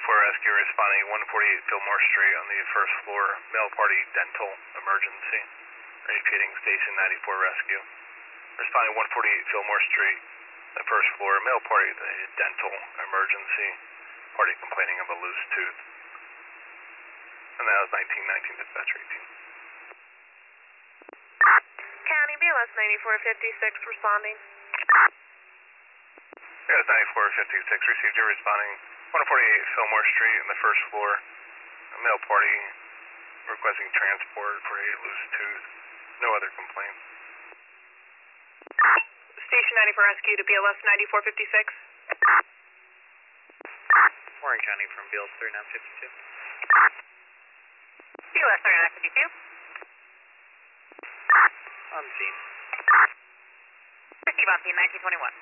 Rescue responding 148 Fillmore Street on the first floor, male party dental emergency. Repeating Station 94 Rescue. Responding 148 Fillmore Street, the first floor, male party dental emergency. Party complaining of a loose tooth. And that was 1919 dispatcher 18. County BLS 9456 responding. BLS 9456 received you responding 148 Fillmore Street in the first floor. A male party requesting transport for a loose tooth. No other complaint. Station 94 Rescue to BLS 9456. Warren County from BLS 3952. BLS 3952. On scene. Receive on scene 1921.